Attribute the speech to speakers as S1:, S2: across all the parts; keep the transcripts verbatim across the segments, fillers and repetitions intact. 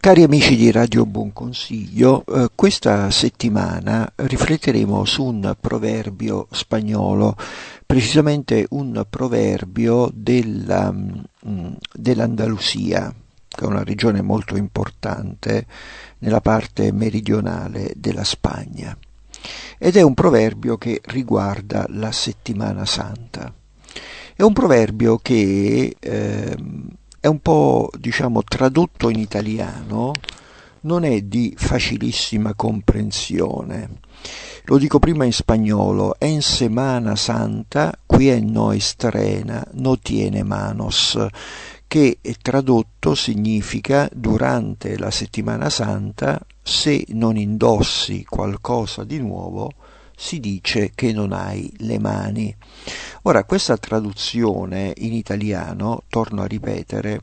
S1: Cari amici di Radio Buon Consiglio, eh, questa settimana rifletteremo su un proverbio spagnolo, precisamente un proverbio della, mm, dell'Andalusia, che è una regione molto importante nella parte meridionale della Spagna. Ed è un proverbio che riguarda la Settimana Santa. È un proverbio che ehm, è un po', diciamo, tradotto in italiano, non è di facilissima comprensione. Lo dico prima in spagnolo: en Semana Santa, quien no estrena, no tiene manos, che tradotto significa: durante la settimana santa, se non indossi qualcosa di nuovo, si dice che non hai le mani. Ora, questa traduzione in italiano, torno a ripetere,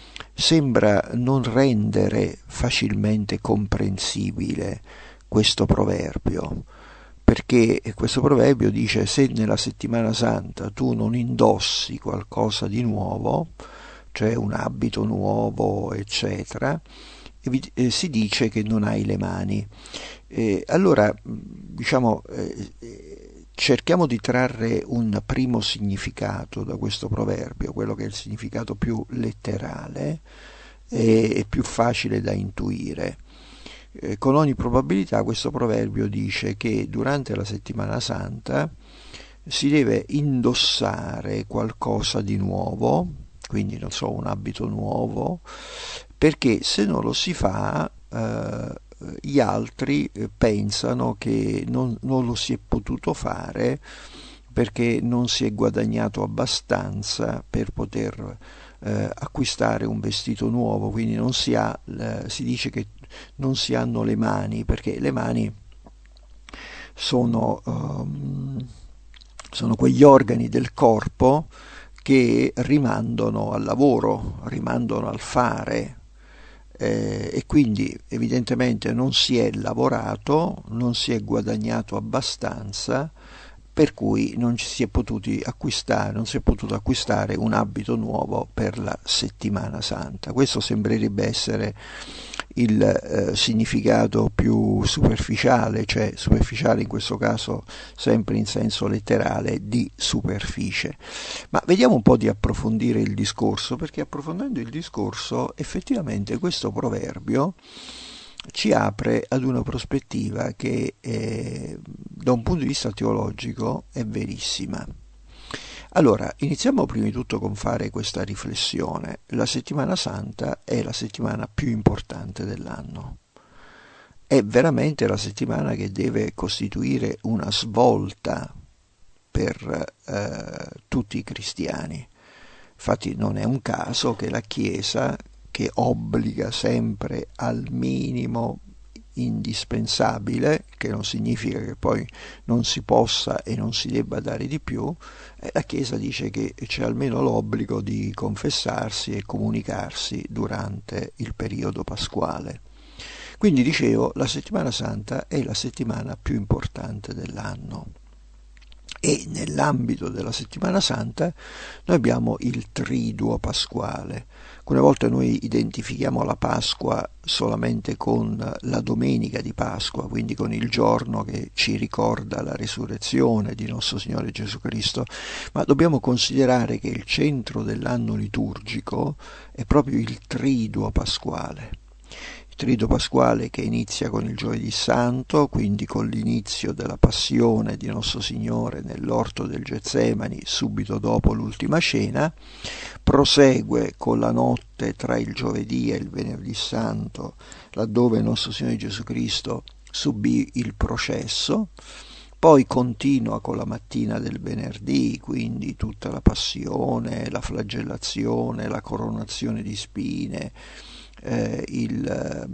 S1: sembra non rendere facilmente comprensibile questo proverbio, perché questo proverbio dice: se nella settimana santa tu non indossi qualcosa di nuovo, cioè un abito nuovo, eccetera, eh, si dice che non hai le mani. Eh, allora, diciamo, eh, cerchiamo di trarre un primo significato da questo proverbio, quello che è il significato più letterale e, e più facile da intuire. Eh, con ogni probabilità questo proverbio dice che durante la settimana santa si deve indossare qualcosa di nuovo, quindi non so, un abito nuovo, perché se non lo si fa eh, gli altri pensano che non, non lo si è potuto fare perché non si è guadagnato abbastanza per poter eh, acquistare un vestito nuovo, quindi non si ha, eh, si dice che non si hanno le mani, perché le mani sono, um, sono quegli organi del corpo che rimandano al lavoro, rimandano al fare, eh, e quindi evidentemente non si è lavorato, non si è guadagnato abbastanza, per cui non ci si è potuti acquistare, non si è potuto acquistare un abito nuovo per la settimana santa. Questo sembrerebbe essere il eh, significato più superficiale, cioè superficiale in questo caso sempre in senso letterale di superficie. Ma vediamo un po' di approfondire il discorso, perché approfondendo il discorso effettivamente questo proverbio ci apre ad una prospettiva che eh, da un punto di vista teologico è verissima. Allora, iniziamo prima di tutto con fare questa riflessione. La settimana santa è la settimana più importante dell'anno. È veramente la settimana che deve costituire una svolta per eh, tutti i cristiani. Infatti non è un caso che la Chiesa, che obbliga sempre al minimo indispensabile, che non significa che poi non si possa e non si debba dare di più, eh, la Chiesa dice che c'è almeno l'obbligo di confessarsi e comunicarsi durante il periodo pasquale. Quindi dicevo, la settimana santa è la settimana più importante dell'anno. E nell'ambito della settimana santa noi abbiamo il triduo pasquale. Alcune volte noi identifichiamo la Pasqua solamente con la domenica di Pasqua, quindi con il giorno che ci ricorda la risurrezione di nostro Signore Gesù Cristo, ma dobbiamo considerare che il centro dell'anno liturgico è proprio il triduo pasquale. Il triduo pasquale che inizia con il giovedì santo, quindi con l'inizio della passione di nostro Signore nell'orto del Getsemani subito dopo l'ultima cena, prosegue con la notte tra il giovedì e il venerdì santo, laddove nostro Signore Gesù Cristo subì il processo, poi continua con la mattina del venerdì, quindi tutta la passione, la flagellazione, la coronazione di spine, Eh, il,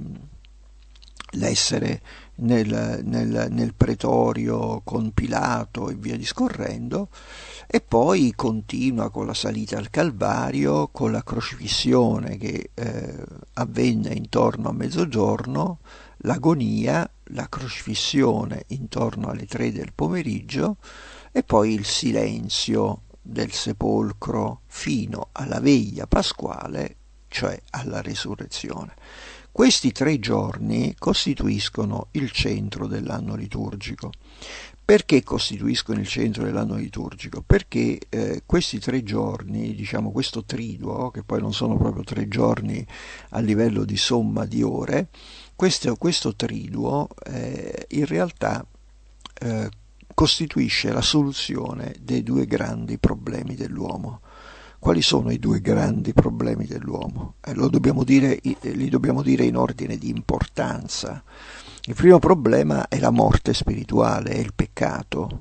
S1: l'essere nel, nel, nel pretorio con Pilato e via discorrendo, e poi continua con la salita al Calvario, con la crocifissione che eh, avvenne intorno a mezzogiorno, l'agonia, la crocifissione intorno alle tre del pomeriggio e poi il silenzio del sepolcro fino alla veglia pasquale, cioè alla resurrezione. Questi tre giorni costituiscono il centro dell'anno liturgico. Perché costituiscono il centro dell'anno liturgico? Perché eh, questi tre giorni, diciamo questo triduo, che poi non sono proprio tre giorni a livello di somma di ore, questo, questo triduo eh, in realtà eh, costituisce la soluzione dei due grandi problemi dell'uomo. Quali sono i due grandi problemi dell'uomo? Eh, lo dobbiamo dire, li dobbiamo dire in ordine di importanza. Il primo problema è la morte spirituale, è il peccato.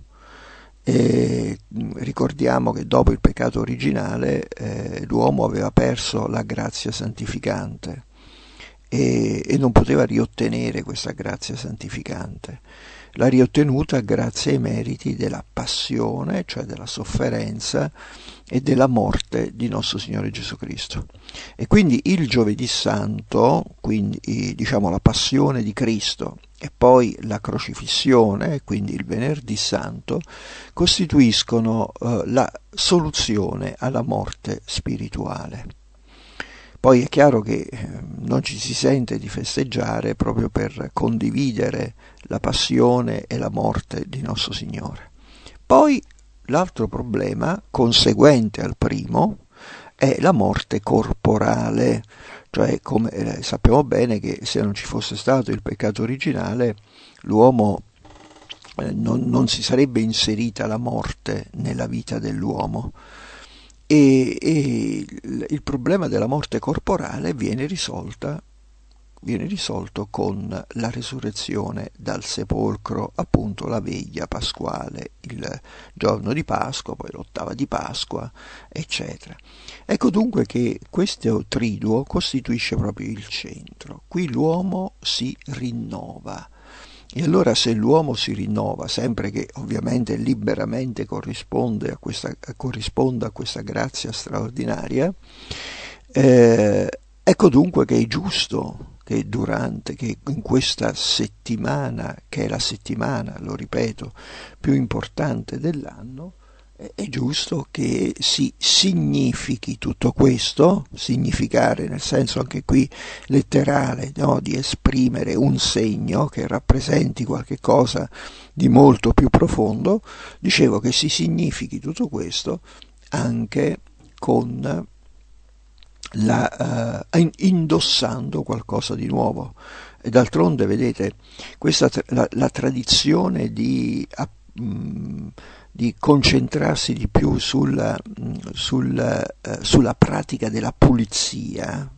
S1: E ricordiamo che dopo il peccato originale eh, l'uomo aveva perso la grazia santificante e, e non poteva riottenere questa grazia santificante. L'ha riottenuta grazie ai meriti della passione, cioè della sofferenza e della morte di nostro Signore Gesù Cristo. E quindi il Giovedì Santo, quindi diciamo la passione di Cristo, e poi la crocifissione, quindi il Venerdì Santo, costituiscono eh, la soluzione alla morte spirituale. Poi è chiaro che non ci si sente di festeggiare proprio per condividere la passione e la morte di nostro Signore. Poi l'altro problema, conseguente al primo, è la morte corporale, cioè come eh, sappiamo bene che se non ci fosse stato il peccato originale, l'uomo eh, non, non si sarebbe inserita la morte nella vita dell'uomo. E, e il problema della morte corporale viene risolta viene risolto con la resurrezione dal sepolcro, appunto la veglia pasquale, il giorno di Pasqua, poi l'ottava di Pasqua, eccetera. Ecco dunque che questo triduo costituisce proprio il centro. Qui l'uomo si rinnova. E allora se l'uomo si rinnova, sempre che ovviamente liberamente corrisponde a questa, corrisponda a questa grazia straordinaria, eh, ecco dunque che è giusto che durante, che in questa settimana, che è la settimana, lo ripeto, più importante dell'anno, è giusto che si significhi tutto questo, significare nel senso anche qui letterale, no? Di esprimere un segno che rappresenti qualche cosa di molto più profondo. Dicevo che si significhi tutto questo anche con la, uh, indossando qualcosa di nuovo. E d'altronde vedete questa la, la tradizione di um, di concentrarsi di più sulla, sul, eh, sulla pratica della pulizia,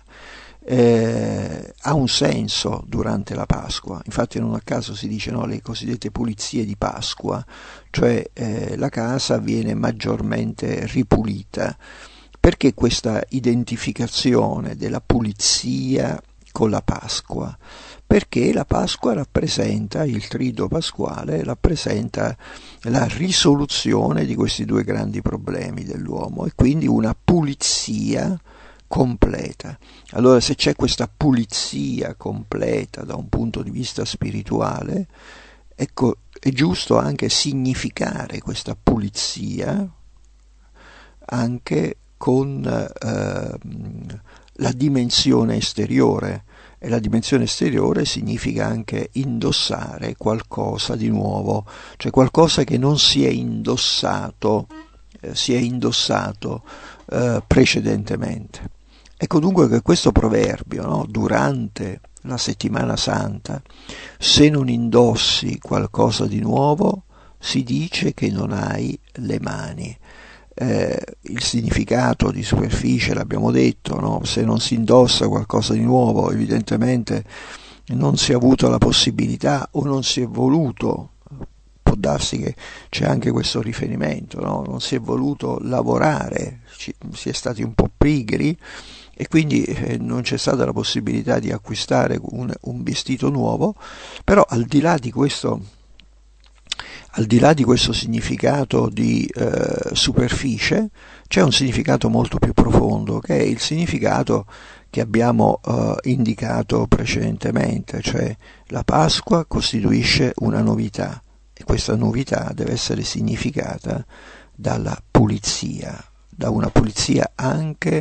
S1: eh, ha un senso durante la Pasqua. Infatti non a caso si dice, no, le cosiddette pulizie di Pasqua, cioè eh, la casa viene maggiormente ripulita. Perché questa identificazione della pulizia con la Pasqua? Perché la Pasqua rappresenta, il triduo pasquale rappresenta la risoluzione di questi due grandi problemi dell'uomo e quindi una pulizia completa. Allora se c'è questa pulizia completa da un punto di vista spirituale, ecco, è giusto anche significare questa pulizia anche con eh, la dimensione esteriore. E la dimensione esteriore significa anche indossare qualcosa di nuovo, cioè qualcosa che non si è indossato, eh, si è indossato eh, precedentemente. Ecco dunque che questo proverbio, no, durante la settimana santa, se non indossi qualcosa di nuovo, si dice che non hai le mani. Eh, il significato di superficie l'abbiamo detto, no? Se non si indossa qualcosa di nuovo evidentemente non si è avuto la possibilità o non si è voluto, può darsi che c'è anche questo riferimento, no? Non si è voluto lavorare, ci, si è stati un po' pigri e quindi eh, non c'è stata la possibilità di acquistare un, un vestito nuovo. Però al di là di questo Al di là di questo significato di eh, superficie, c'è un significato molto più profondo, che è il significato che abbiamo eh, indicato precedentemente, cioè la Pasqua costituisce una novità e questa novità deve essere significata dalla pulizia, da una pulizia anche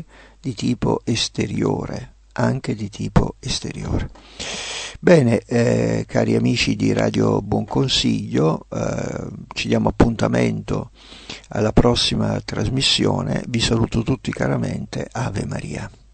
S1: di tipo esteriore, anche di tipo esteriore. Bene, eh, cari amici di Radio Buon Consiglio, eh, ci diamo appuntamento alla prossima trasmissione. Vi saluto tutti caramente. Ave Maria.